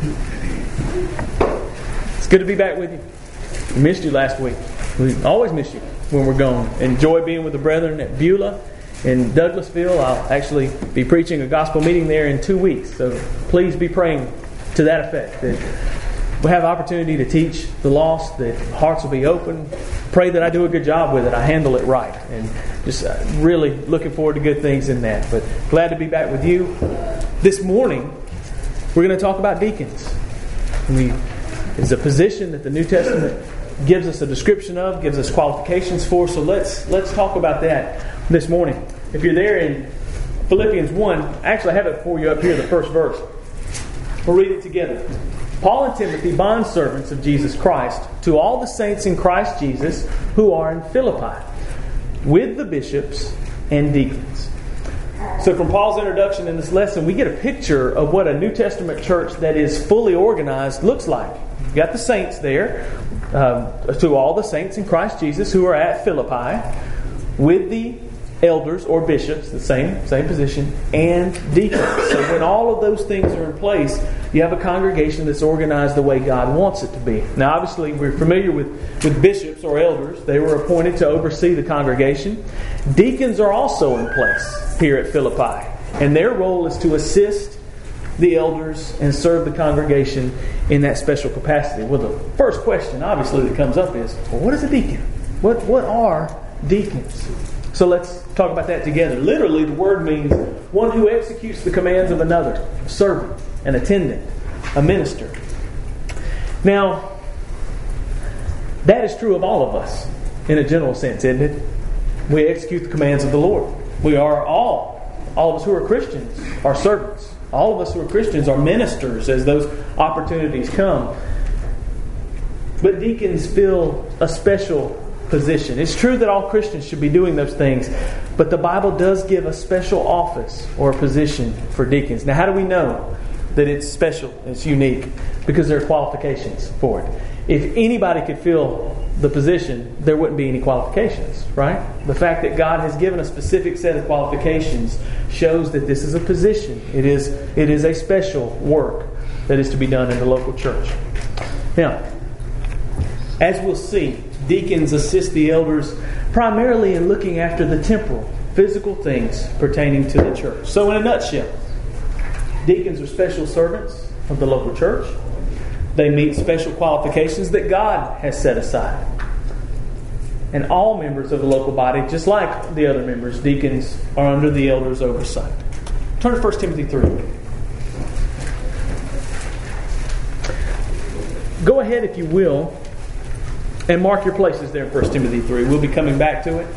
It's good to be back with you. We missed you last week. We always miss you when we're gone. Enjoy being with the brethren at Beulah in Douglasville. I'll actually be preaching a gospel meeting there in 2 weeks. So please be praying to that effect, that we'll have opportunity to teach the lost, that hearts will be open. Pray that I do a good job with it. I handle it right. And just really looking forward to good things in that. But glad to be back with you. This morning, we're going to talk about deacons. It's a position that the New Testament gives us a description of, gives us qualifications for. So let's talk about that this morning. If you're there in Philippians 1, actually I have it for you up here, the first verse. We'll read it together. Paul and Timothy, bondservants of Jesus Christ, to all the saints in Christ Jesus who are in Philippi, with the bishops and deacons. So from Paul's introduction in this lesson, we get a picture of what a New Testament church that is fully organized looks like. You've got the saints there, to all the saints in Christ Jesus who are at Philippi, with the elders or bishops, the same position, and deacons. So when all of those things are in place, you have a congregation that's organized the way God wants it to be. Now obviously we're familiar with bishops or elders. They were appointed to oversee the congregation. Deacons are also in place here at Philippi, and their role is to assist the elders and serve the congregation in that special capacity. Well, the first question obviously that comes up is, well, what is a deacon? What are deacons? So let's talk about that together. Literally, the word means one who executes the commands of another, a servant, an attendant, a minister. Now, that is true of all of us in a general sense, isn't it? We execute the commands of the Lord. We are all of us who are Christians are servants. All of us who are Christians are ministers as those opportunities come. But deacons fill a special position. It's true that all Christians should be doing those things, but the Bible does give a special office or a position for deacons. Now, how do we know that it's special, it's unique? Because there are qualifications for it. If anybody could fill the position, there wouldn't be any qualifications, right? The fact that God has given a specific set of qualifications shows that this is a position. It is a special work that is to be done in the local church. Now, as we'll see, deacons assist the elders primarily in looking after the temporal, physical things pertaining to the church. So in a nutshell, deacons are special servants of the local church. They meet special qualifications that God has set aside. And all members of the local body, just like the other members, deacons are under the elders' oversight. Turn to 1 Timothy 3. Go ahead, if you will, and mark your places there in 1 Timothy 3. We'll be coming back to it.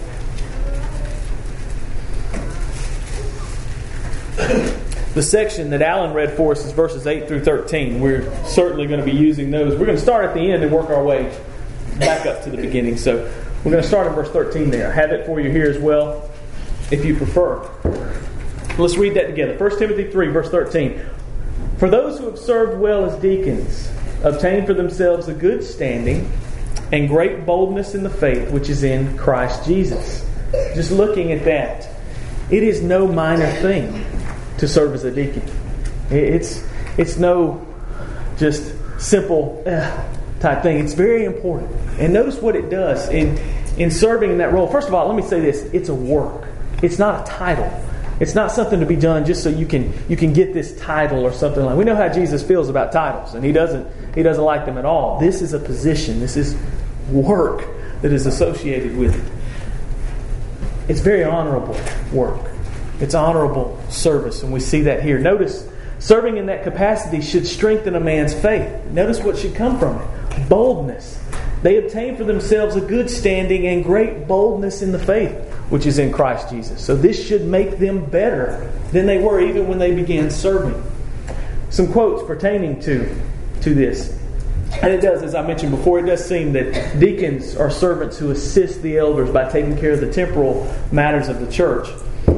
The section that Alan read for us is verses 8 through 13. We're certainly going to be using those. We're going to start at the end and work our way back up to the beginning. So we're going to start in verse 13 there. I have it for you here as well, if you prefer. Let's read that together. 1 Timothy 3, verse 13. For those who have served well as deacons obtain for themselves a good standing and great boldness in the faith which is in Christ Jesus. Just looking at that, it is no minor thing to serve as a deacon. It's no just simple type thing. It's very important. And notice what it does in serving in that role. First of all, let me say this. It's a work. It's not a title. It's not something to be done just so you can get this title or something like. We know how Jesus feels about titles, and he doesn't like them at all. This is a position. This is work that is associated with it. It's very honorable work. It's honorable service, and we see that here. Notice, serving in that capacity should strengthen a man's faith. Notice what should come from it. Boldness. They obtain for themselves a good standing and great boldness in the faith, which is in Christ Jesus. So this should make them better than they were even when they began serving. Some quotes pertaining to this. And it does, as I mentioned before, it does seem that deacons are servants who assist the elders by taking care of the temporal matters of the church.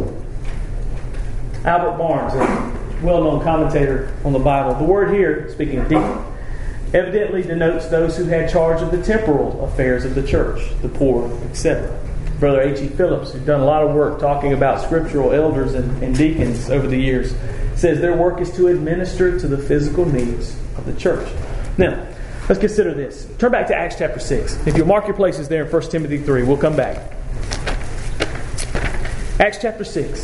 Albert Barnes, a well-known commentator on the Bible. The word here, speaking of deacon, evidently denotes those who had charge of the temporal affairs of the church, the poor, etc. Brother H.E. Phillips, who's done a lot of work talking about scriptural elders and deacons over the years, It says their work is to administer to the physical needs of the church. Now, let's consider this. Turn back to Acts chapter 6. If you'll mark your places there in 1 Timothy 3, we'll come back. Acts chapter 6.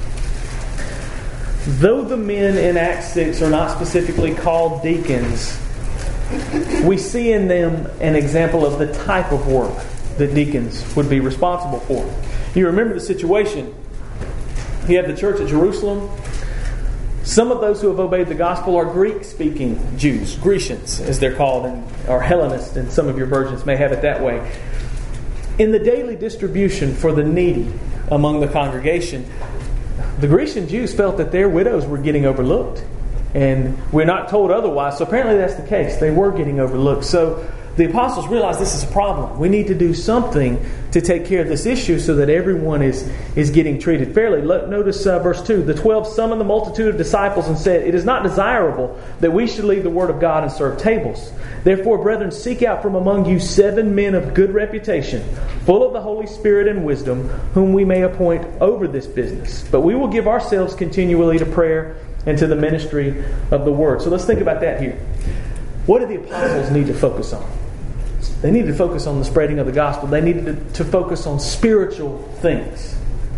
Though the men in Acts 6 are not specifically called deacons, we see in them an example of the type of work that deacons would be responsible for. You remember the situation. You have the church at Jerusalem. Some of those who have obeyed the gospel are Greek-speaking Jews, Grecians as they're called, or Hellenists, and some of your versions may have it that way. In the daily distribution for the needy among the congregation, the Grecian Jews felt that their widows were getting overlooked. And we're not told otherwise, so apparently that's the case. They were getting overlooked. So the apostles realized this is a problem. We need to do something to take care of this issue so that everyone is getting treated fairly. Notice verse 2. The 12 summoned the multitude of disciples and said, "It is not desirable that we should leave the word of God and serve tables. Therefore, brethren, seek out from among you 7 men of good reputation, full of the Holy Spirit and wisdom, whom we may appoint over this business. But we will give ourselves continually to prayer and to the ministry of the word." So let's think about that here. What did the apostles need to focus on? They needed to focus on the spreading of the gospel. They needed to focus on spiritual things.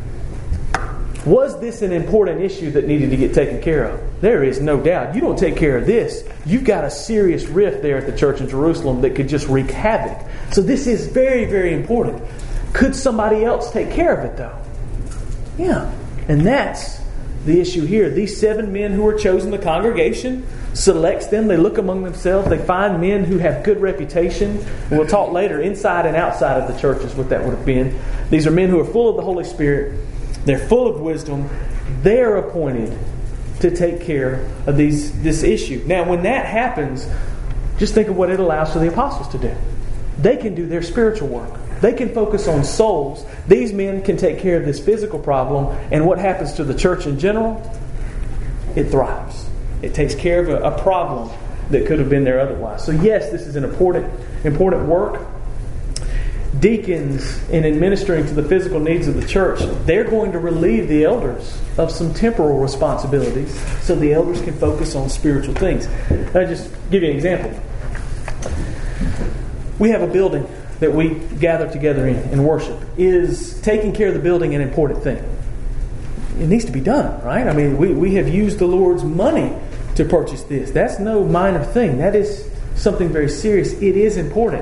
Was this an important issue that needed to get taken care of? There is no doubt. You don't take care of this, you've got a serious rift there at the church in Jerusalem that could just wreak havoc. So this is very, very important. Could somebody else take care of it though? Yeah. And that's the issue here. These 7 men who are chosen, the congregation selects them. They look among themselves. They find men who have good reputation. We'll talk later, inside and outside of the church is what that would have been. These are men who are full of the Holy Spirit. They're full of wisdom. They're appointed to take care of this issue. Now, when that happens, just think of what it allows for the apostles to do. They can do their spiritual work. They can focus on souls. These men can take care of this physical problem. And what happens to the church in general? It thrives. It takes care of a problem that could have been there otherwise. So yes, this is an important work. Deacons, in administering to the physical needs of the church, they're going to relieve the elders of some temporal responsibilities so the elders can focus on spiritual things. I'll just give you an example. We have a building that we gather together in and worship. Is taking care of the building an important thing? It needs to be done, right? I mean, we have used the Lord's money to purchase this. That's no minor thing. That is something very serious. It is important.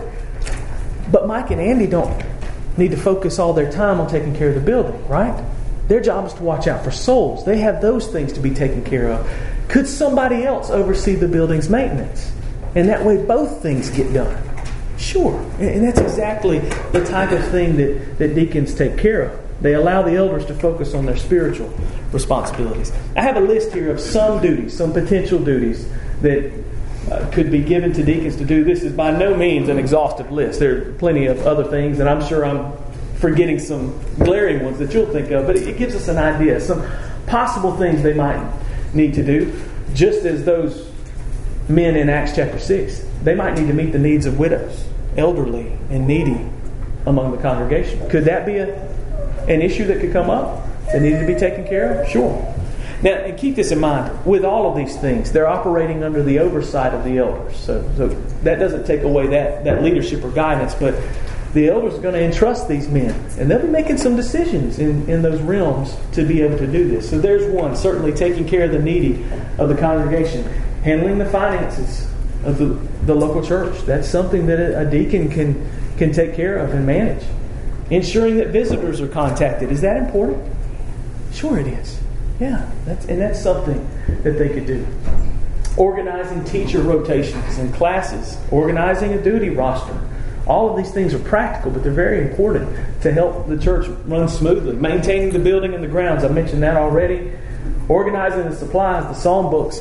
But Mike and Andy don't need to focus all their time on taking care of the building, right? Their job is to watch out for souls. They have those things to be taken care of. Could somebody else oversee the building's maintenance? And that way both things get done. Sure. And that's exactly the type of thing that deacons take care of. They allow the elders to focus on their spiritual responsibilities. I have a list here of some duties, some potential duties that could be given to deacons to do. This is by no means an exhaustive list. There are plenty of other things, and I'm sure I'm forgetting some glaring ones that you'll think of, but it gives us an idea, some possible things they might need to do, just as those men in Acts chapter 6. They might need to meet the needs of widows, elderly, and needy among the congregation. Could that be an issue that could come up that needed to be taken care of? Sure. Now, and keep this in mind. With all of these things, they're operating under the oversight of the elders. So that doesn't take away that leadership or guidance, but the elders are going to entrust these men. And they'll be making some decisions in those realms to be able to do this. So there's one, certainly taking care of the needy of the congregation. Handling the finances of the local church. That's something that a deacon can take care of and manage. Ensuring that visitors are contacted. Is that important? Sure it is. Yeah, that's something that they could do. Organizing teacher rotations and classes. Organizing a duty roster. All of these things are practical, but they're very important to help the church run smoothly. Maintaining the building and the grounds. I mentioned that already. Organizing the supplies, the psalm books.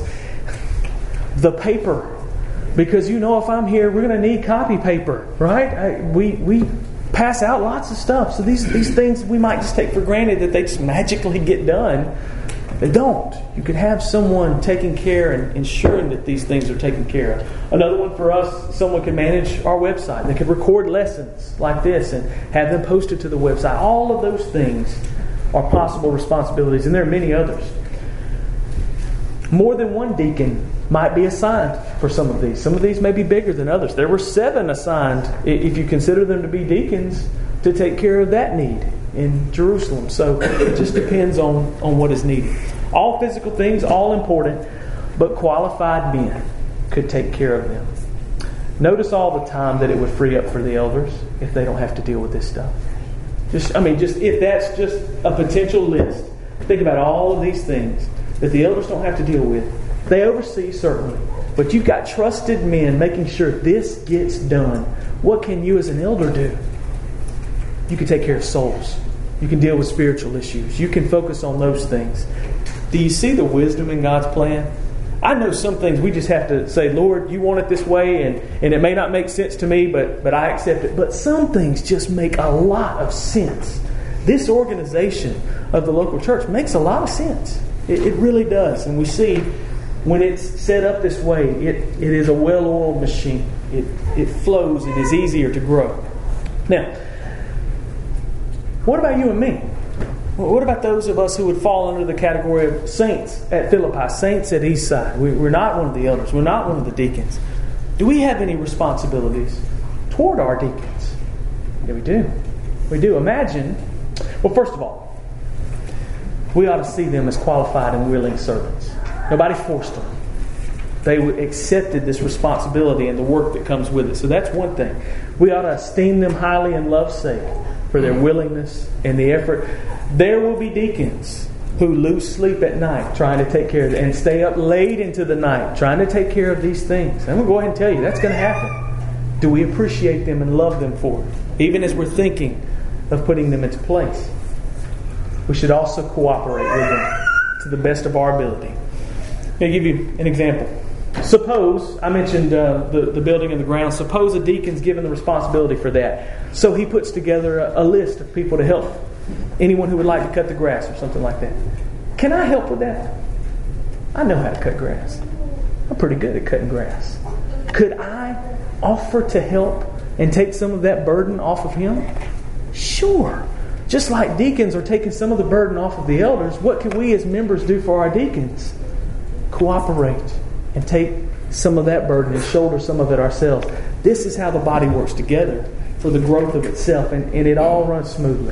The paper. Because if I'm here, we're going to need copy paper, right? We pass out lots of stuff. So these things we might just take for granted that they just magically get done. They don't. You could have someone taking care and ensuring that these things are taken care of. Another one for us, someone could manage our website. They could record lessons like this and have them posted to the website. All of those things are possible responsibilities, and there are many others. More than one deacon might be assigned for some of these. Some of these may be bigger than others. There were 7 assigned, if you consider them to be deacons, to take care of that need in Jerusalem. So it just depends on what is needed. All physical things, all important, but qualified men could take care of them. Notice all the time that it would free up for the elders if they don't have to deal with this stuff. Just if that's just a potential list, think about all of these things that the elders don't have to deal with. They oversee, certainly, but you've got trusted men making sure this gets done. What can you as an elder do? You can take care of souls. You can deal with spiritual issues. You can focus on those things. Do you see the wisdom in God's plan? I know some things we just have to say, Lord, you want it this way, and it may not make sense to me, but I accept it. But some things just make a lot of sense. This organization of the local church makes a lot of sense. It really does. And we see when it's set up this way, it is a well-oiled machine. It flows. It is easier to grow. Now, what about you and me? What about those of us who would fall under the category of saints at Philippi, saints at Eastside? We're not one of the elders. We're not one of the deacons. Do we have any responsibilities toward our deacons? Yeah, we do. We do. Imagine, well, first of all, we ought to see them as qualified and willing servants. Nobody forced them. They accepted this responsibility and the work that comes with it. So that's one thing. We ought to esteem them highly in love's sake for their willingness and the effort. There will be deacons who lose sleep at night trying to take care of it and stay up late into the night trying to take care of these things. I'm going to go ahead and tell you, that's going to happen. Do we appreciate them and love them for it? Even as we're thinking of putting them into place. We should also cooperate with them to the best of our ability. Let me give you an example. Suppose, I mentioned the building and the ground. Suppose a deacon's given the responsibility for that. So he puts together a list of people to help. Anyone who would like to cut the grass or something like that. Can I help with that? I know how to cut grass. I'm pretty good at cutting grass. Could I offer to help and take some of that burden off of him? Sure. Just like deacons are taking some of the burden off of the elders, what can we as members do for our deacons? Cooperate and take some of that burden and shoulder some of it ourselves. This is how the body works together for the growth of itself, and it all runs smoothly.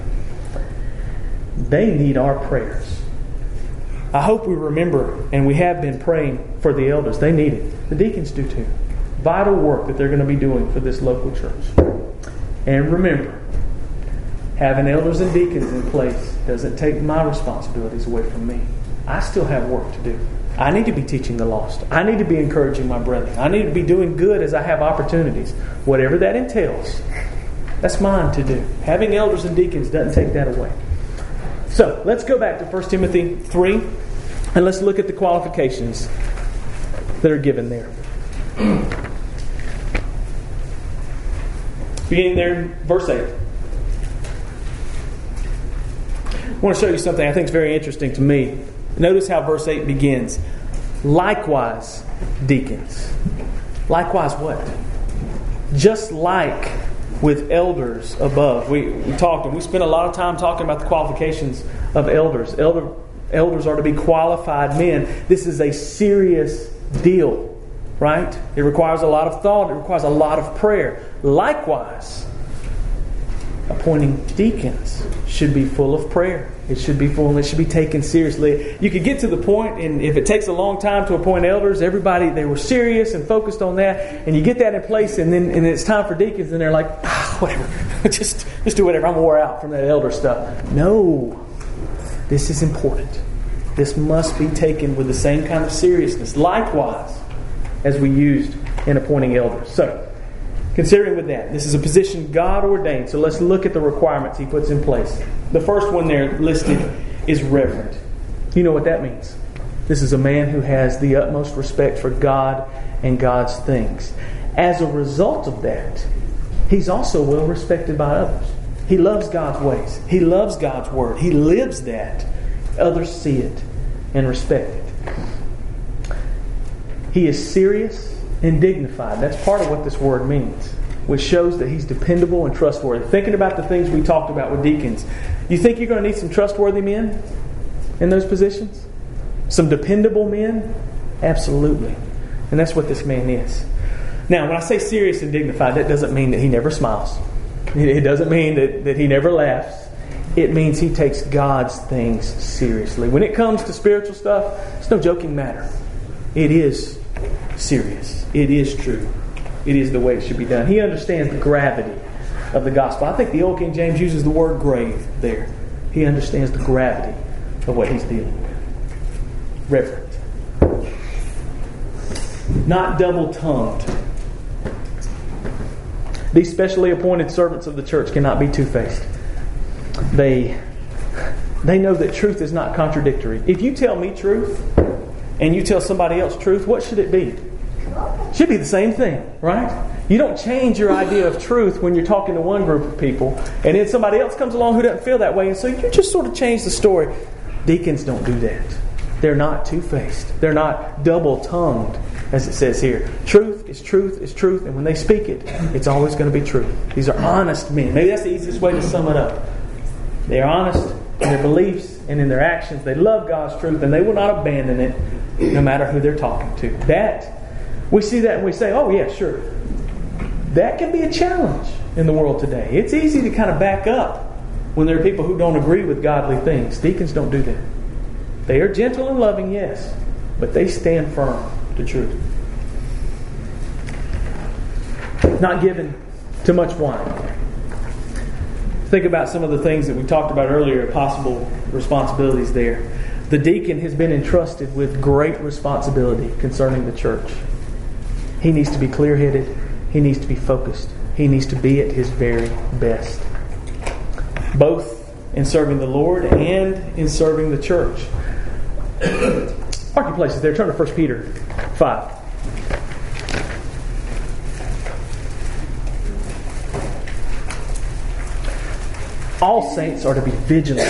They need our prayers. I hope we remember, and we have been praying for the elders. They need it. The deacons do too. Vital work that they're going to be doing for this local church. And remember, having elders and deacons in place doesn't take my responsibilities away from me. I still have work to do. I need to be teaching the lost. I need to be encouraging my brethren. I need to be doing good as I have opportunities. Whatever that entails, that's mine to do. Having elders and deacons doesn't take that away. So, let's go back to 1 Timothy 3 and let's look at the qualifications that are given there. Beginning there in verse 8. I want to show you something I think is very interesting to me. Notice how verse 8 begins. Likewise, deacons. Likewise what? Just like with elders above. We talked and we spent a lot of time talking about the qualifications of elders. Elders are to be qualified men. This is a serious deal, right? It requires a lot of thought. It requires a lot of prayer. Likewise, appointing deacons should be full of prayer. It should be full and it should be taken seriously. You could get to the point, and if it takes a long time to appoint elders, everybody, they were serious and focused on that, and you get that in place, and then it's time for deacons, and they're like, whatever, just do whatever, I'm wore out from that elder stuff. No, this is important. This must be taken with the same kind of seriousness, likewise, as we used in appointing elders. So, considering with that, this is a position God ordained. So let's look at the requirements He puts in place. The first one there listed is reverend. You know what that means. This is a man who has the utmost respect for God and God's things. As a result of that, he's also well respected by others. He loves God's ways. He loves God's word. He lives that. Others see it and respect it. He is serious and dignified. That's part of what this word means, which shows that he's dependable and trustworthy. Thinking about the things we talked about with deacons, you think you're going to need some trustworthy men in those positions? Some dependable men? Absolutely. And that's what this man is. Now, when I say serious and dignified, that doesn't mean that he never smiles. It doesn't mean that he never laughs. It means he takes God's things seriously. When it comes to spiritual stuff, it's no joking matter. It is serious. It is true. It is the way it should be done. He understands the gravity of the gospel. I think the Old King James uses the word grave there. He understands the gravity of what he's dealing with. Reverent. Not double-tongued. These specially appointed servants of the church cannot be two-faced. They know that truth is not contradictory. If you tell me truth and you tell somebody else truth, what should it be? It should be the same thing, right? You don't change your idea of truth when you're talking to one group of people and then somebody else comes along who doesn't feel that way, and so you just sort of change the story. Deacons don't do that. They're not two-faced. They're not double-tongued, as it says here. Truth is truth is truth, and when they speak it, it's always going to be true. These are honest men. Maybe that's the easiest way to sum it up. They are honest in their beliefs and in their actions. They love God's truth, and they will not abandon it no matter who they're talking to. We see that and we say, oh yeah, sure. That can be a challenge in the world today. It's easy to kind of back up when there are people who don't agree with godly things. Deacons don't do that. They are gentle and loving, yes, but they stand firm to truth. Not given to much wine. Think about some of the things that we talked about earlier, possible responsibilities there. The deacon has been entrusted with great responsibility concerning the church. He needs to be clear-headed. He needs to be focused. He needs to be at his very best. Both in serving the Lord and in serving the church. Mark your places there. Turn to 1 Peter 5. All saints are to be vigilant.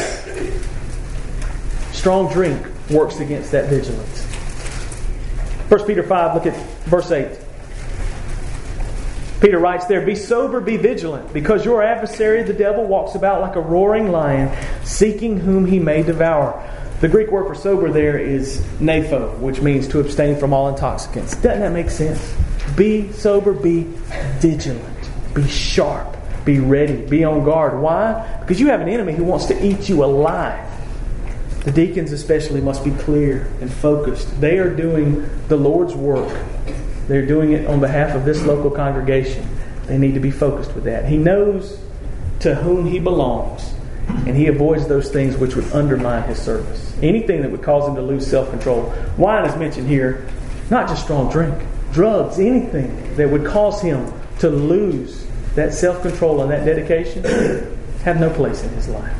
Strong drink works against that vigilance. 1 Peter 5, look at verse 8. Peter writes there, "Be sober, be vigilant, because your adversary, the devil, walks about like a roaring lion, seeking whom he may devour." The Greek word for sober there is nepho, which means to abstain from all intoxicants. Doesn't that make sense? Be sober, be vigilant, be sharp, be ready, be on guard. Why? Because you have an enemy who wants to eat you alive. The deacons especially must be clear and focused. They are doing the Lord's work. They're doing it on behalf of this local congregation. They need to be focused with that. He knows to whom he belongs, and he avoids those things which would undermine his service. Anything that would cause him to lose self-control. Wine is mentioned here, not just strong drink. Drugs, anything that would cause him to lose that self-control and that dedication have no place in his life.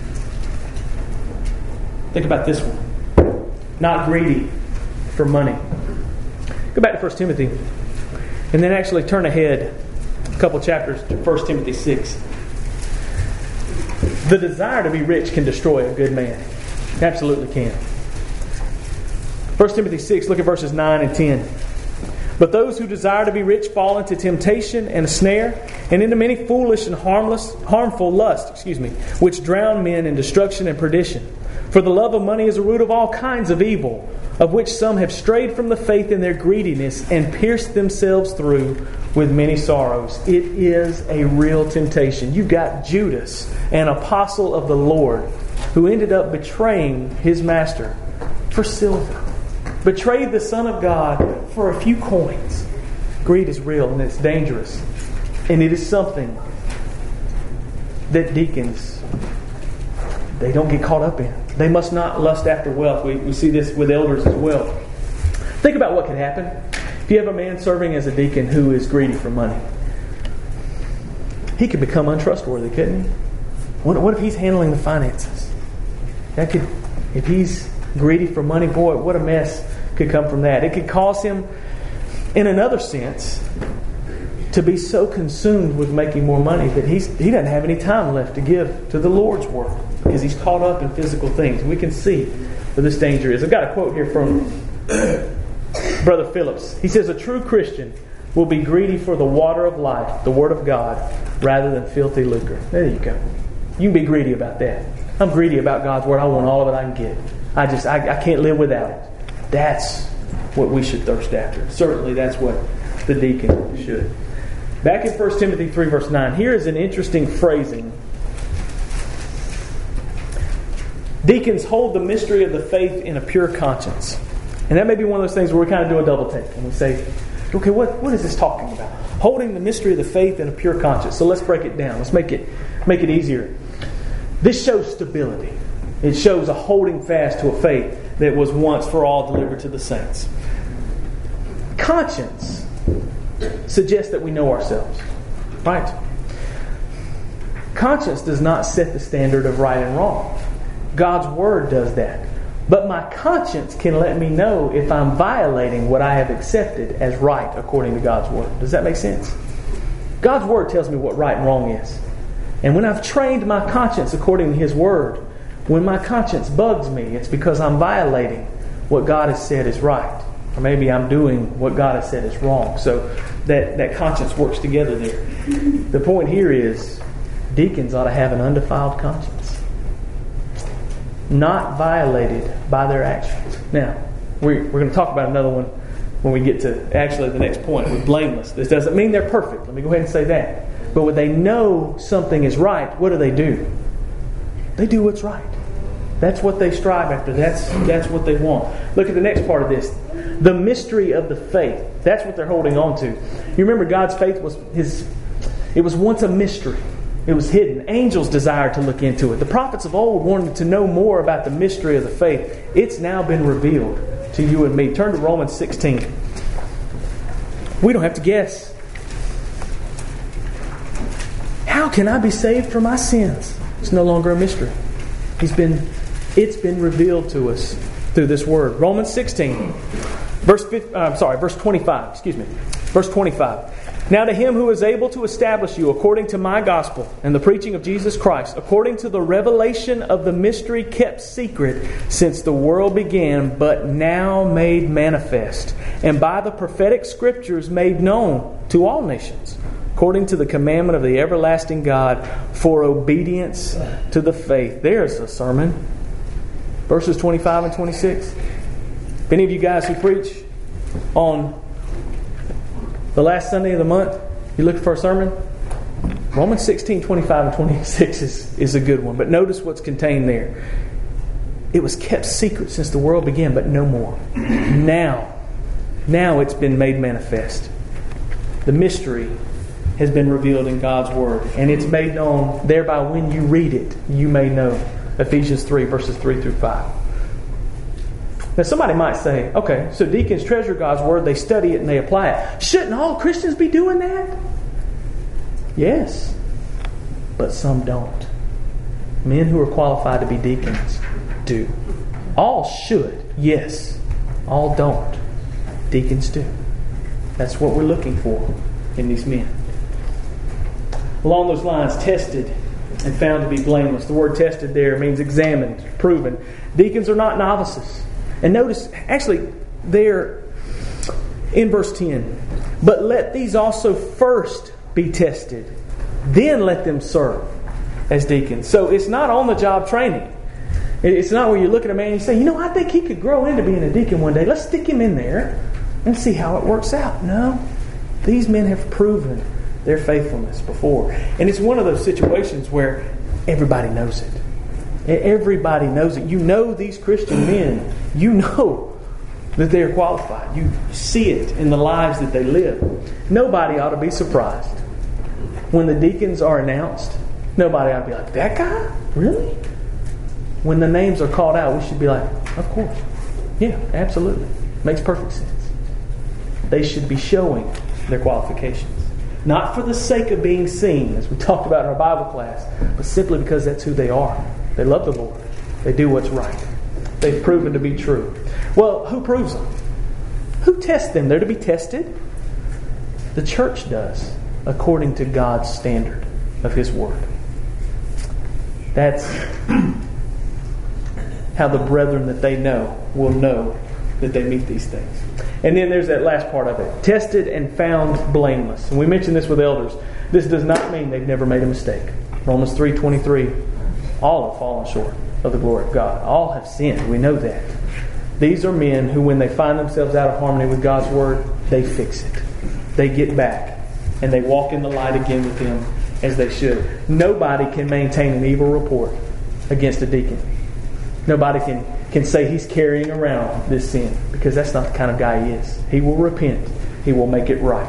Think about this one. Not greedy for money. Go back to 1 Timothy. And then actually turn ahead a couple chapters to 1 Timothy 6. The desire to be rich can destroy a good man. Absolutely can. 1 Timothy 6, look at verses 9 and 10. "But those who desire to be rich fall into temptation and a snare, and into many foolish and harmful lusts, which drown men in destruction and perdition. For the love of money is a root of all kinds of evil, of which some have strayed from the faith in their greediness and pierced themselves through with many sorrows." It is a real temptation. You've got Judas, an apostle of the Lord, who ended up betraying his master for silver. Betrayed the Son of God for a few coins. Greed is real and it's dangerous. And it is something that deacons, they don't get caught up in. They must not lust after wealth. We see this with elders as well. Think about what could happen if you have a man serving as a deacon who is greedy for money. He could become untrustworthy, couldn't he? What if he's handling the finances? If he's greedy for money, boy, what a mess could come from that. It could cause him, in another sense, to be so consumed with making more money that he doesn't have any time left to give to the Lord's work because he's caught up in physical things. We can see where this danger is. I've got a quote here from Brother Phillips. He says, "A true Christian will be greedy for the water of life, the Word of God, rather than filthy lucre." There you go. You can be greedy about that. I'm greedy about God's Word. I want all of it I can get. I can't live without it. That's what we should thirst after. Certainly that's what the deacon should. Back in 1 Timothy 3 verse 9, here is an interesting phrasing. Deacons hold the mystery of the faith in a pure conscience. And that may be one of those things where we kind of do a double take. And we say, okay, what is this talking about? Holding the mystery of the faith in a pure conscience. So let's break it down. Let's make it easier. This shows stability. It shows a holding fast to a faith that was once for all delivered to the saints. Conscience suggests that we know ourselves. Right? Conscience does not set the standard of right and wrong. God's Word does that. But my conscience can let me know if I'm violating what I have accepted as right according to God's Word. Does that make sense? God's Word tells me what right and wrong is. And when I've trained my conscience according to His Word, when my conscience bugs me, it's because I'm violating what God has said is right. Or maybe I'm doing what God has said is wrong. So that conscience works together there. The point here is deacons ought to have an undefiled conscience. Not violated by their actions. Now, we're going to talk about another one when we get to actually the next point with blameless. This doesn't mean they're perfect. Let me go ahead and say that. But when they know something is right, what do? They do what's right. That's what they strive after. That's what they want. Look at the next part of this. The mystery of the faith. That's what they're holding on to. You remember God's faith it was once a mystery. It was hidden. Angels desired to look into it. The prophets of old wanted to know more about the mystery of the faith. It's now been revealed to you and me. Turn to Romans 16. We don't have to guess. How can I be saved from my sins? It's no longer a mystery. It's been revealed to us through this word. Romans 16, verse 25. Verse 25. Now to Him who is able to establish you according to my gospel and the preaching of Jesus Christ, according to the revelation of the mystery kept secret since the world began, but now made manifest, and by the prophetic scriptures made known to all nations, according to the commandment of the everlasting God, for obedience to the faith. There's a sermon. Verses 25 and 26. If any of you guys who preach on the last Sunday of the month, you looking for a sermon? Romans 16, 25 and 26 is a good one. But notice what's contained there. It was kept secret since the world began, but no more. Now it's been made manifest. The mystery has been revealed in God's Word. And it's made known, thereby when you read it, you may know. Ephesians 3, verses 3 through 5. Now somebody might say, okay, so deacons treasure God's Word, they study it and they apply it. Shouldn't all Christians be doing that? Yes, but some don't. Men who are qualified to be deacons do. All should, yes. All don't. Deacons do. That's what we're looking for in these men. Along those lines, tested and found to be blameless. The word tested there means examined, proven. Deacons are not novices. And notice, actually, there in verse 10, but let these also first be tested, then let them serve as deacons. So it's not on-the-job training. It's not where you look at a man and you say, I think he could grow into being a deacon one day. Let's stick him in there and see how it works out. No, these men have proven their faithfulness before. And it's one of those situations where everybody knows it. Everybody knows it. You know these Christian men. You know that they are qualified. You see it in the lives that they live. Nobody ought to be surprised when the deacons are announced. Nobody ought to be like, that guy? Really? When the names are called out, we should be like, of course. Yeah, absolutely. Makes perfect sense. They should be showing their qualifications. Not for the sake of being seen, as we talked about in our Bible class, but simply because that's who they are. They love the Lord. They do what's right. They've proven to be true. Well, who proves them? Who tests them? They're to be tested. The church does, according to God's standard of His Word. That's how the brethren that they know will know that they meet these things. And then there's that last part of it. Tested and found blameless. And we mentioned this with elders. This does not mean they've never made a mistake. Romans 3:23. All have fallen short of the glory of God. All have sinned. We know that. These are men who, when they find themselves out of harmony with God's Word, they fix it. They get back. And they walk in the light again with Him as they should. Nobody can maintain an evil report against a deacon. Nobody can say he's carrying around this sin, because that's not the kind of guy he is. He will repent. He will make it right.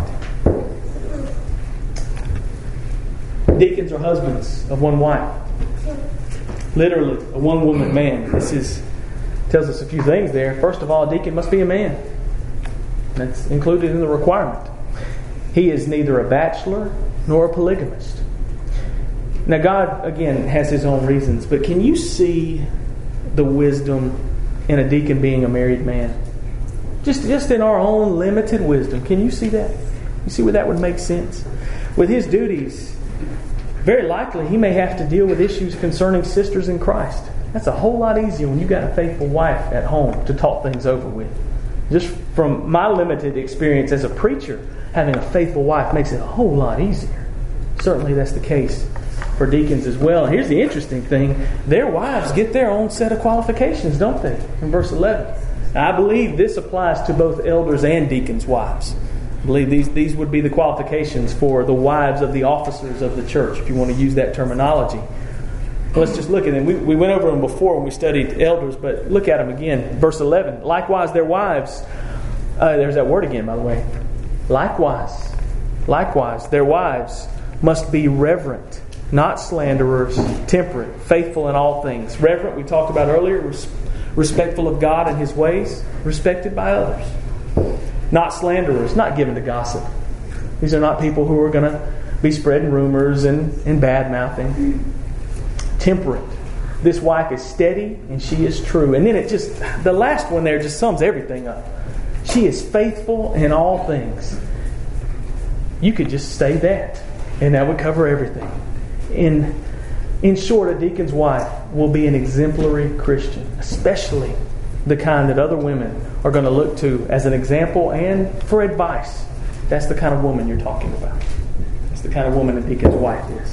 Deacons are husbands of one wife. Literally, a one-woman man. This tells us a few things there. First of all, a deacon must be a man. That's included in the requirement. He is neither a bachelor nor a polygamist. Now, God, again, has His own reasons, but can you see the wisdom in a deacon being a married man? Just in our own limited wisdom, can you see that? You see where that would make sense? With his duties, very likely he may have to deal with issues concerning sisters in Christ. That's a whole lot easier when you've got a faithful wife at home to talk things over with. Just from my limited experience as a preacher, having a faithful wife makes it a whole lot easier. Certainly that's the case for deacons as well. And here's the interesting thing. Their wives get their own set of qualifications, don't they? In verse 11. Now, I believe this applies to both elders and deacons' wives. I believe these would be the qualifications for the wives of the officers of the church, if you want to use that terminology. Let's just look at them. We went over them before when we studied elders, but look at them again. Verse 11. Likewise, their wives... there's that word again, by the way. Likewise, their wives must be reverent, not slanderers, temperate, faithful in all things. Reverent, we talked about earlier, respectful of God and His ways, respected by others. Not slanderers, not given to gossip. These are not people who are going to be spreading rumors and bad-mouthing. Temperate. This wife is steady and she is true. And then the last one there just sums everything up. She is faithful in all things. You could just say that, and that would cover everything. In short, a deacon's wife will be an exemplary Christian, especially the kind that other women are going to look to as an example and for advice. That's the kind of woman you're talking about. That's the kind of woman a deacon's wife is.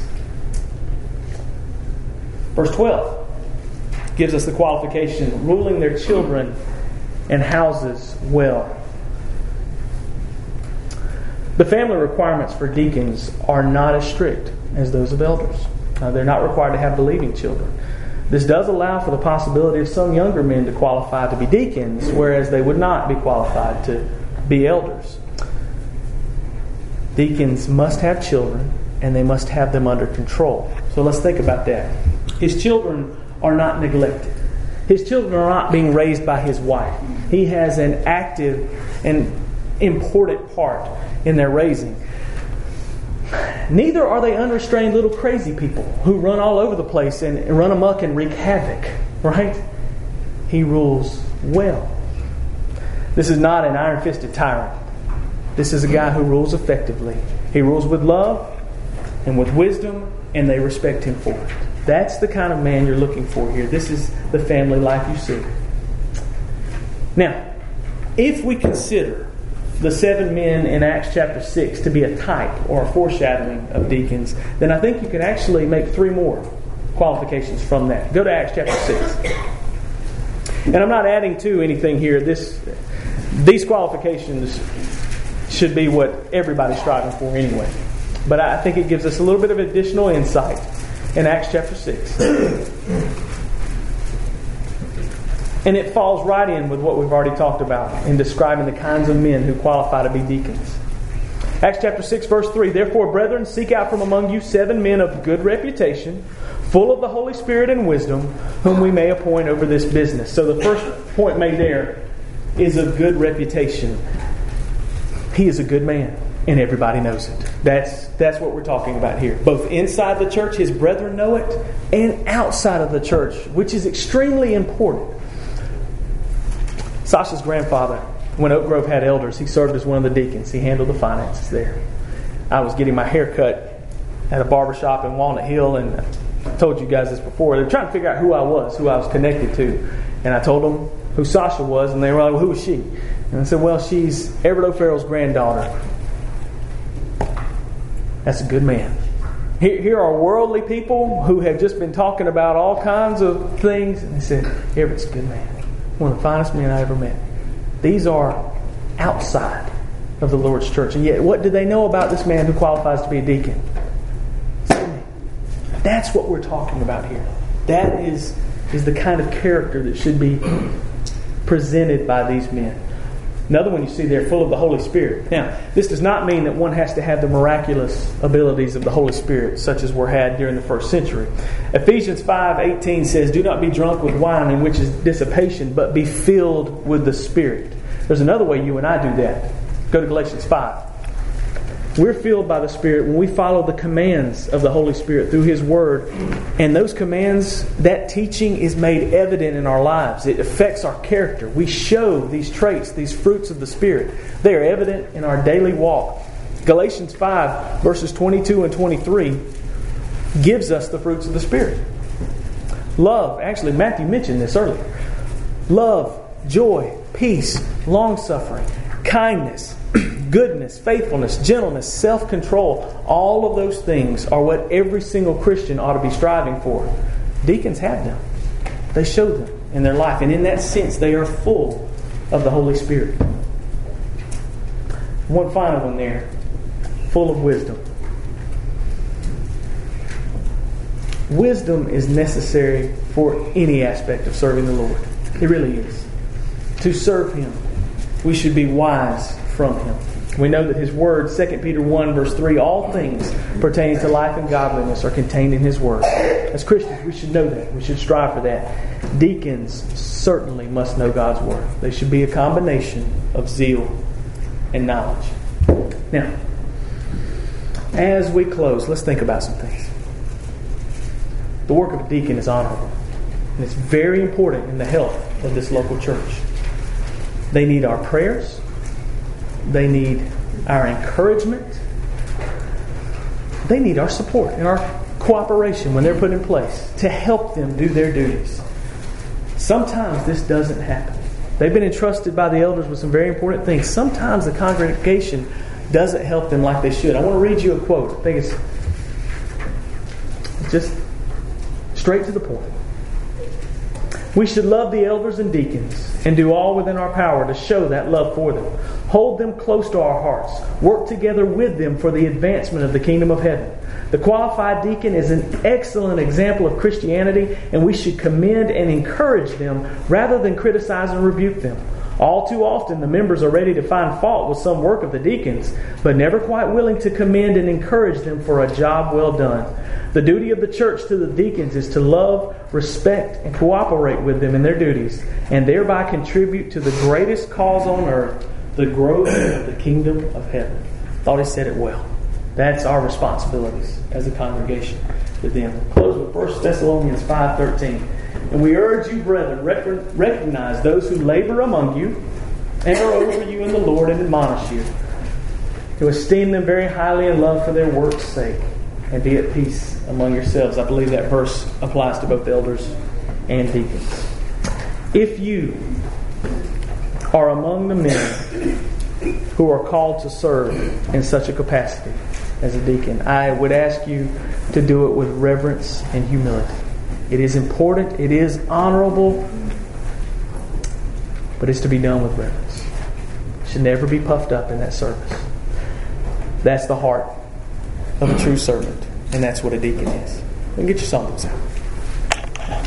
Verse 12 gives us the qualification: ruling their children and houses well. The family requirements for deacons are not as strict as those of elders. They're not required to have believing children. This does allow for the possibility of some younger men to qualify to be deacons, whereas they would not be qualified to be elders. Deacons must have children, and they must have them under control. So let's think about that. His children are not neglected. His children are not being raised by his wife. He has an active and important part in their raising. Neither are they unrestrained little crazy people who run all over the place and run amok and wreak havoc. Right? He rules well. This is not an iron-fisted tyrant. This is a guy who rules effectively. He rules with love and with wisdom, and they respect him for it. That's the kind of man you're looking for here. This is the family life you see. Now, if we consider the 7 men in Acts chapter 6 to be a type or a foreshadowing of deacons, then I think you can actually make 3 more qualifications from that. Go to Acts chapter 6. And I'm not adding to anything here. These qualifications should be what everybody's striving for anyway. But I think it gives us a little bit of additional insight in Acts chapter 6. And it falls right in with what we've already talked about in describing the kinds of men who qualify to be deacons. Acts chapter 6, verse 3. Therefore, brethren, seek out from among you 7 men of good reputation, full of the Holy Spirit and wisdom, whom we may appoint over this business. So the first point made there is of good reputation. He is a good man, and everybody knows it. That's what we're talking about here. Both inside the church, his brethren know it, and outside of the church, which is extremely important. Sasha's grandfather, when Oak Grove had elders, he served as one of the deacons. He handled the finances there. I was getting my hair cut at a barbershop in Walnut Hill, and I told you guys this before. They were trying to figure out who I was connected to. And I told them who Sasha was, and they were like, well, who is she? And I said, well, she's Everett O'Farrell's granddaughter. That's a good man. Here are worldly people who have just been talking about all kinds of things. And they said, Everett's a good man. One of the finest men I ever met. These are outside of the Lord's church. And yet, what do they know about this man who qualifies to be a deacon? That's what we're talking about here. That is the kind of character that should be presented by these men. Another one you see there, full of the Holy Spirit. Now, this does not mean that one has to have the miraculous abilities of the Holy Spirit, such as were had during the first century. Ephesians 5:18 says, "Do not be drunk with wine, in which is dissipation, but be filled with the Spirit." There's another way you and I do that. Go to Galatians 5. We're filled by the Spirit when we follow the commands of the Holy Spirit through His Word. And those commands, that teaching is made evident in our lives. It affects our character. We show these traits, these fruits of the Spirit. They are evident in our daily walk. Galatians 5, verses 22 and 23 gives us the fruits of the Spirit. Love. Actually, Matthew mentioned this earlier. Love, joy, peace, long-suffering, kindness, goodness, faithfulness, gentleness, self-control. All of those things are what every single Christian ought to be striving for. Deacons have them. They show them in their life. And in that sense, they are full of the Holy Spirit. One final one there. Full of wisdom. Wisdom is necessary for any aspect of serving the Lord. It really is. To serve Him, we should be wise from Him. We know that His Word, 2 Peter 1 verse 3, all things pertaining to life and godliness are contained in His Word. As Christians, we should know that. We should strive for that. Deacons certainly must know God's Word. They should be a combination of zeal and knowledge. Now, as we close, let's think about some things. The work of a deacon is honorable. And it's very important in the health of this local church. They need our prayers. They need our encouragement. They need our support and our cooperation when they're put in place to help them do their duties. Sometimes this doesn't happen. They've been entrusted by the elders with some very important things. Sometimes the congregation doesn't help them like they should. I want to read you a quote. I think it's just straight to the point. We should love the elders and deacons and do all within our power to show that love for them. Hold them close to our hearts. Work together with them for the advancement of the kingdom of heaven. The qualified deacon is an excellent example of Christianity, and we should commend and encourage them rather than criticize and rebuke them. All too often, the members are ready to find fault with some work of the deacons, but never quite willing to commend and encourage them for a job well done. The duty of the church to the deacons is to love, respect, and cooperate with them in their duties, and thereby contribute to the greatest cause on earth, the growth of the kingdom of heaven. Thought he said it well. That's our responsibilities as a congregation to them. Close with 1 Thessalonians 5:13. And we urge you, brethren, recognize those who labor among you and are over you in the Lord and admonish you, to esteem them very highly in love for their work's sake, and be at peace among yourselves. I believe that verse applies to both elders and deacons. If you are among the men who are called to serve in such a capacity as a deacon, I would ask you to do it with reverence and humility. It is important, it is honorable, but it's to be done with reverence. It should never be puffed up in that service. That's the heart of a true servant, and that's what a deacon is. And get your songs out.